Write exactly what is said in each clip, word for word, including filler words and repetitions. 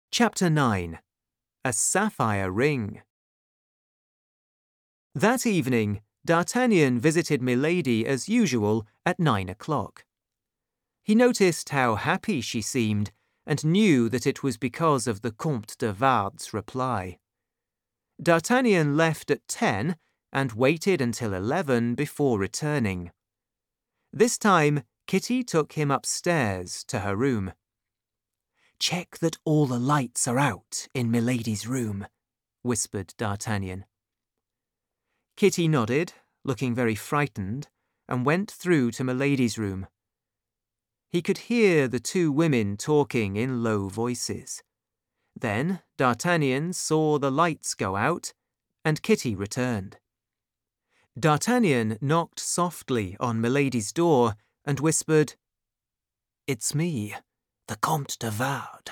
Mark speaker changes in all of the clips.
Speaker 1: Chapter nine. A Sapphire Ring. That evening, D'Artagnan visited Milady as usual at nine o'clock. He noticed how happy she seemed and knew that it was because of the Comte de Wardes's reply. D'Artagnan left at ten and waited until eleven before returning. This time, Kitty took him upstairs to her room. "Check that all the lights are out in Milady's room," whispered D'Artagnan. Kitty nodded, looking very frightened, and went through to Milady's room. He could hear the two women talking in low voices. Then D'Artagnan saw the lights go out, and Kitty returned. D'Artagnan knocked softly on Milady's door and whispered, "It's me, the Comte de Wardes."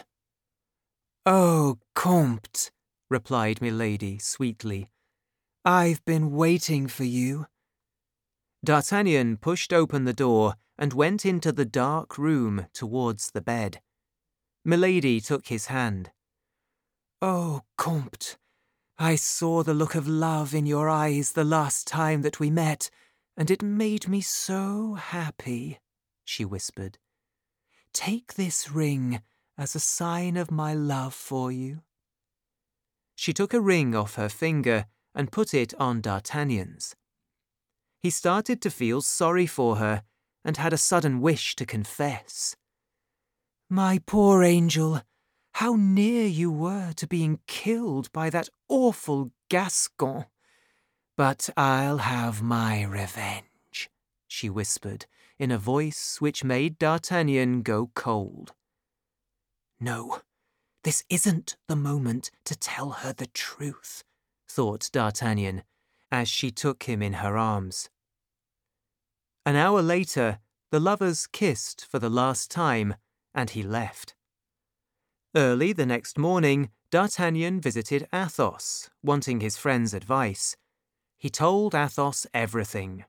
Speaker 1: "Oh, Comte," replied Milady sweetly. "I've been waiting for you." D'Artagnan pushed open the door and went into the dark room towards the bed. Milady took his hand. "Oh, Comte, I saw the look of love in your eyes the last time that we met, and it made me so happy," she whispered. "Take this ring as a sign of my love for you." She took a ring off her finger and put it on D'Artagnan's. He started to feel sorry for her and had a sudden wish to confess. "My poor angel, how near you were to being killed by that awful Gascon. But I'll have my revenge," she whispered in a voice which made D'Artagnan go cold. "No, this isn't the moment to tell her the truth," thought D'Artagnan, as she took him in her arms. An hour later, the lovers kissed for the last time, and he left. Early the next morning, D'Artagnan visited Athos, wanting his friend's advice. He told Athos everything.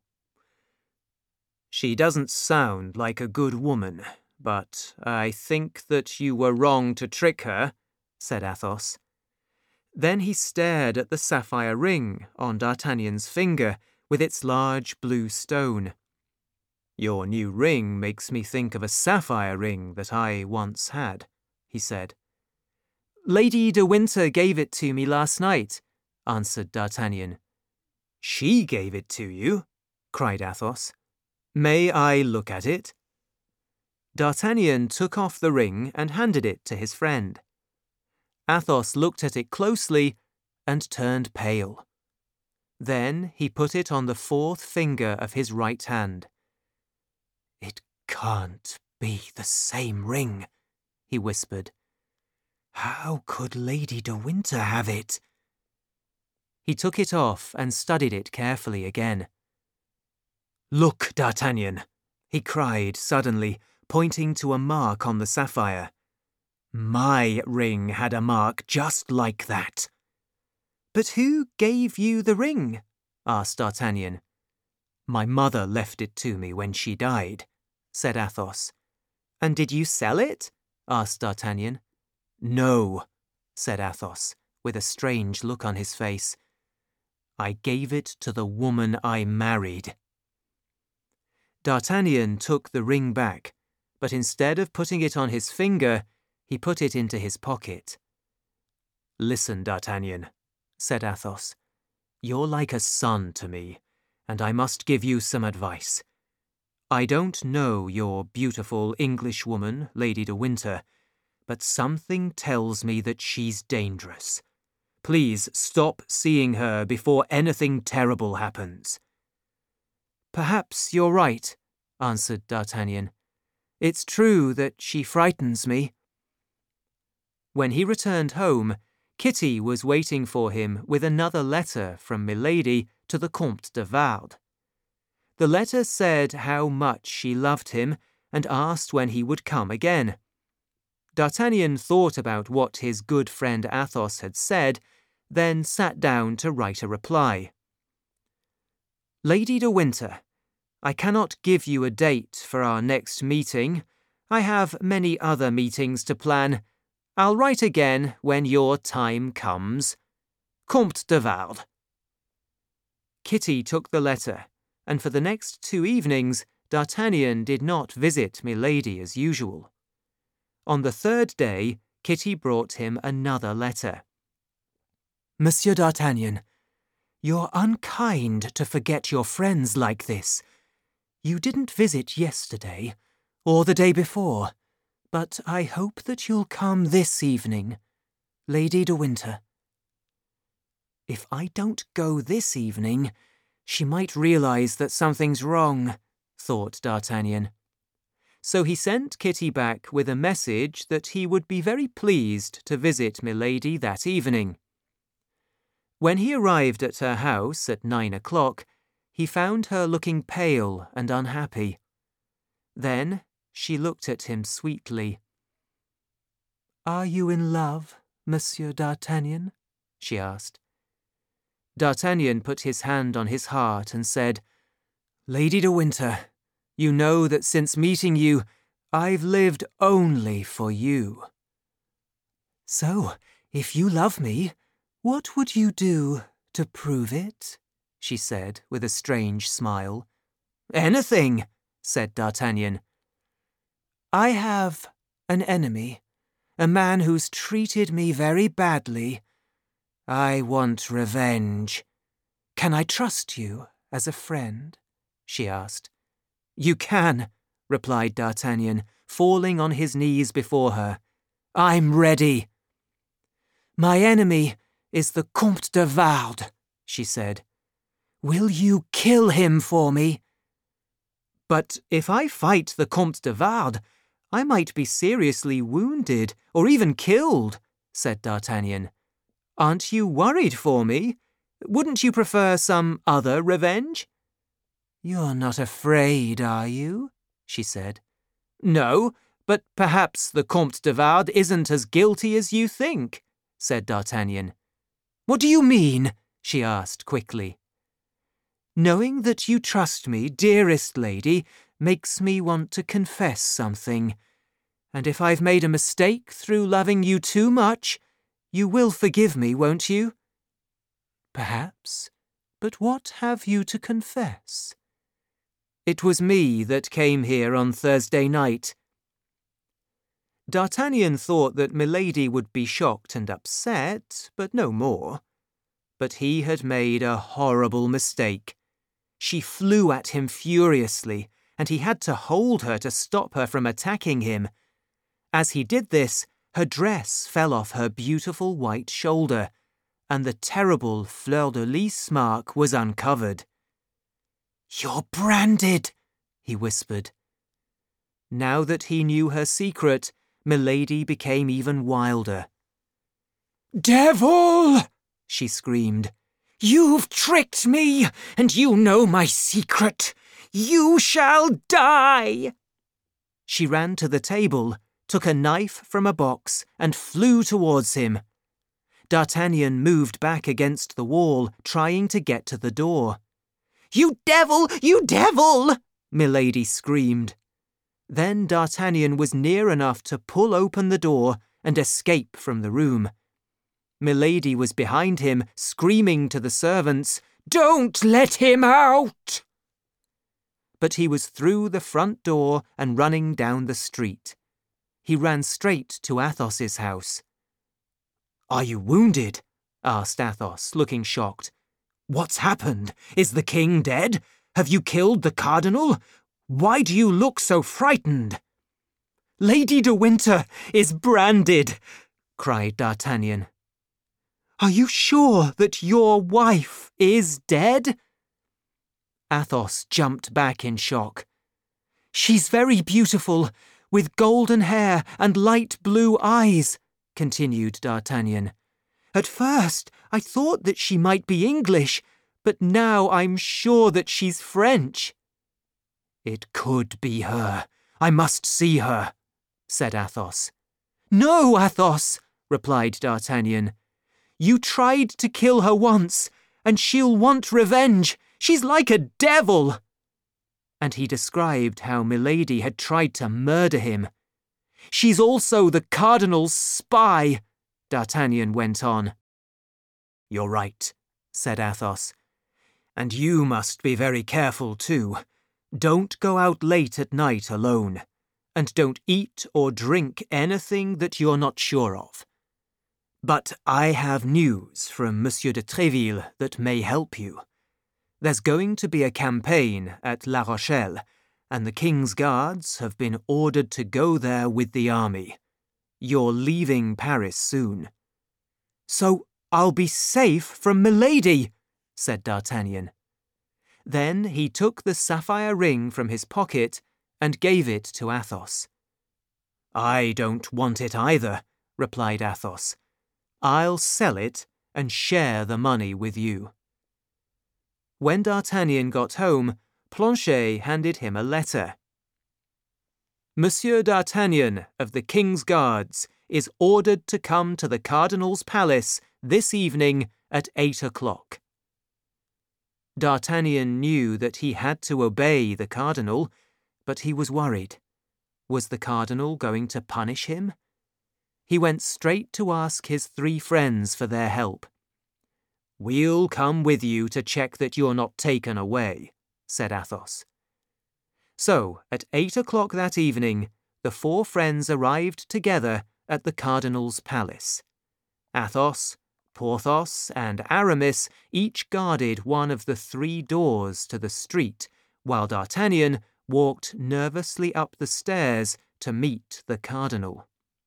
Speaker 1: "She doesn't sound like a good woman, but I think that you were wrong to trick her," said Athos. Then he stared at the sapphire ring on D'Artagnan's finger with its large blue stone. "Your new ring makes me think of a sapphire ring that I once had," he said. "Lady de Winter gave it to me last night," answered D'Artagnan. "She gave it to you?" cried Athos. "May I look at it?" D'Artagnan took off the ring and handed it to his friend. Athos looked at it closely and turned pale. Then he put it on the fourth finger of his right hand. "It can't be the same ring," he whispered. "How could Lady de Winter have it?" He took it off and studied it carefully again. "Look, D'Artagnan," he cried suddenly, pointing to a mark on the sapphire. "My ring had a mark just like that." "But who gave you the ring?" asked D'Artagnan. "My mother left it to me when she died," said Athos. "And did you sell it?" asked D'Artagnan. "No," said Athos, with a strange look on his face. "I gave it to the woman I married." D'Artagnan took the ring back, but instead of putting it on his finger, he put it into his pocket. "Listen, D'Artagnan," said Athos. "You're like a son to me, and I must give you some advice. I don't know your beautiful Englishwoman, Lady de Winter, but something tells me that she's dangerous. Please stop seeing her before anything terrible happens." "Perhaps you're right," answered D'Artagnan. "It's true that she frightens me." When he returned home, Kitty was waiting for him with another letter from Milady to the Comte de Wardes. The letter said how much she loved him and asked when he would come again. D'Artagnan thought about what his good friend Athos had said, then sat down to write a reply. "Lady de Winter, I cannot give you a date for our next meeting. I have many other meetings to plan. I'll write again when your time comes. Comte de Vardes. Kitty took the letter, and for the next two evenings D'Artagnan did not visit Milady as usual. On the third day, Kitty brought him another letter. Monsieur D'Artagnan, you're unkind to forget your friends like this. You didn't visit yesterday, or the day before, but I hope that you'll come this evening. Lady de Winter. If I don't go this evening, she might realize that something's wrong, thought D'Artagnan. So he sent Kitty back with a message that he would be very pleased to visit Milady that evening. When he arrived at her house at nine o'clock, he found her looking pale and unhappy. Then she looked at him sweetly. "Are you in love, Monsieur D'Artagnan?" she asked. D'Artagnan put his hand on his heart and said, "Lady de Winter, you know that since meeting you, I've lived only for you." "So, if you love me, what would you do to prove it?" she said with a strange smile. "Anything," said D'Artagnan. "I have an enemy, a man who's treated me very badly. I want revenge. Can I trust you as a friend?" she asked. "You can," replied D'Artagnan, falling on his knees before her. "I'm ready." "My enemy is the Comte de Vardes," she said. "Will you kill him for me?" "But if I fight the Comte de Vardes, I might be seriously wounded or even killed," said D'Artagnan. "Aren't you worried for me? Wouldn't you prefer some other revenge?" "You're not afraid, are you?" she said. "No, but perhaps the Comte de Vardes isn't as guilty as you think," said D'Artagnan. "What do you mean?" she asked quickly. "Knowing that you trust me, dearest lady, makes me want to confess something. And if I've made a mistake through loving you too much, you will forgive me, won't you?" "Perhaps. But what have you to confess?" "It was me that came here on Thursday night." D'Artagnan thought that Milady would be shocked and upset, but no more. But he had made a horrible mistake. She flew at him furiously, and he had to hold her to stop her from attacking him. As he did this, her dress fell off her beautiful white shoulder, and the terrible fleur-de-lis mark was uncovered. "You're branded," he whispered. Now that he knew her secret, Milady became even wilder. "Devil!" she screamed. "You've tricked me, and you know my secret. You shall die!" She ran to the table, took a knife from a box, and flew towards him. D'Artagnan moved back against the wall, trying to get to the door. "You devil! You devil!" Milady screamed. Then D'Artagnan was near enough to pull open the door and escape from the room. Milady was behind him, screaming to the servants, "Don't let him out!" But he was through the front door and running down the street. He ran straight to Athos's house. "Are you wounded?" asked Athos, looking shocked. "What's happened? Is the king dead? Have you killed the cardinal? Why do you look so frightened?" "Lady de Winter is branded," cried D'Artagnan. "Are you sure that your wife is dead?" Athos jumped back in shock. "She's very beautiful, with golden hair and light blue eyes," continued D'Artagnan. "At first I thought that she might be English, but now I'm sure that she's French." "It could be her. I must see her," said Athos. "No, Athos," replied D'Artagnan. "You tried to kill her once, and she'll want revenge. She's like a devil." And he described how Milady had tried to murder him. She's also the cardinal's spy, D'Artagnan went on. You're right, said Athos. And you must be very careful too. Don't go out late at night alone, and don't eat or drink anything that you're not sure of. But I have news from Monsieur de Tréville that may help you. There's going to be a campaign at La Rochelle, and the King's Guards have been ordered to go there with the army. You're leaving Paris soon. So I'll be safe from Milady, said D'Artagnan. Then he took the sapphire ring from his pocket and gave it to Athos. I don't want it either, replied Athos. I'll sell it and share the money with you. When D'Artagnan got home, Planchet handed him a letter. Monsieur D'Artagnan of the King's Guards is ordered to come to the Cardinal's palace this evening at eight o'clock. D'Artagnan knew that he had to obey the Cardinal, but he was worried. Was the Cardinal going to punish him? He went straight to ask his three friends for their help. We'll come with you to check that you're not taken away, said Athos. So, at eight o'clock that evening, the four friends arrived together at the Cardinal's palace. Athos, Porthos, and Aramis each guarded one of the three doors to the street, while D'Artagnan walked nervously up the stairs to meet the Cardinal.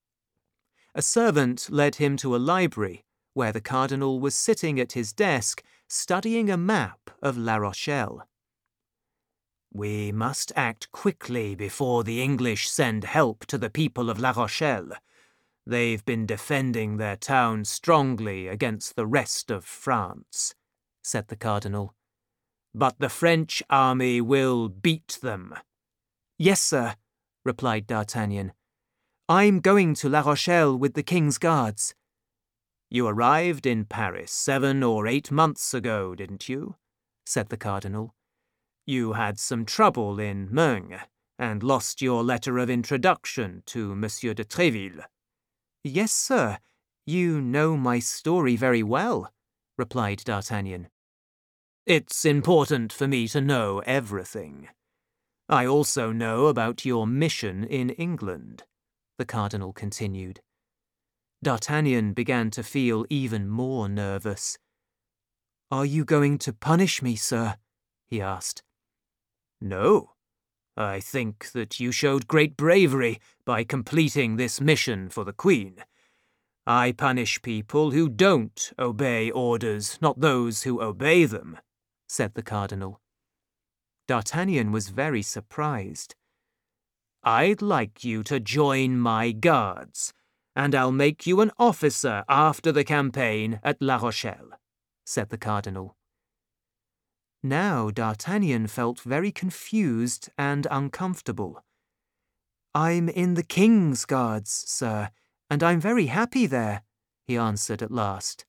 Speaker 1: A servant led him to a library, where the Cardinal was sitting at his desk studying a map of La Rochelle. We must act quickly before the English send help to the people of La Rochelle. They've been defending their town strongly against the rest of France, said the Cardinal. But the French army will beat them. Yes, sir, replied D'Artagnan. I'm going to La Rochelle with the King's Guards. You arrived in Paris seven or eight months ago, didn't you? Said the Cardinal. You had some trouble in Meung, and lost your letter of introduction to Monsieur de Tréville. Yes, sir. You know my story very well, replied D'Artagnan. It's important for me to know everything. I also know about your mission in England, the Cardinal continued. D'Artagnan began to feel even more nervous. Are you going to punish me, sir? He asked. No. I think that you showed great bravery by completing this mission for the Queen. I punish people who don't obey orders, not those who obey them, said the Cardinal. D'Artagnan was very surprised. I'd like you to join my guards, and I'll make you an officer after the campaign at La Rochelle, said the Cardinal. Now D'Artagnan felt very confused and uncomfortable. I'm in the King's Guards, sir, and I'm very happy there, he answered at last.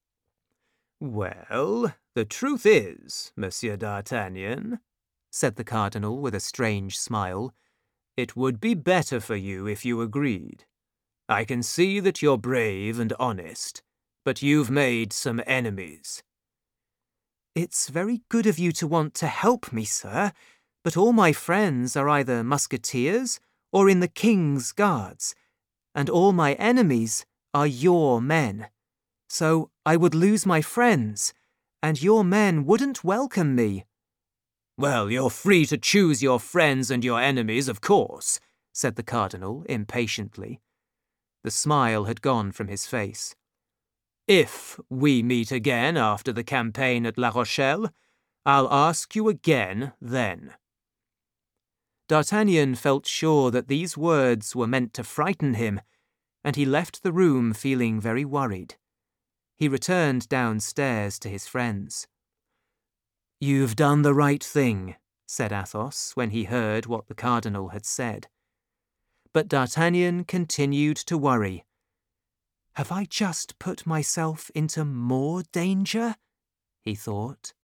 Speaker 1: Well, the truth is, Monsieur D'Artagnan, said the Cardinal with a strange smile, it would be better for you if you agreed. I can see that you're brave and honest, but you've made some enemies. It's very good of you to want to help me, sir, but all my friends are either musketeers or in the King's Guards, and all my enemies are your men. So I would lose my friends, and your men wouldn't welcome me. Well, you're free to choose your friends and your enemies, of course, said the Cardinal impatiently. The smile had gone from his face. If we meet again after the campaign at La Rochelle, I'll ask you again then. D'Artagnan felt sure that these words were meant to frighten him, and he left the room feeling very worried. He returned downstairs to his friends. You've done the right thing, said Athos when he heard what the Cardinal had said. But D'Artagnan continued to worry. Have I just put myself into more danger? He thought.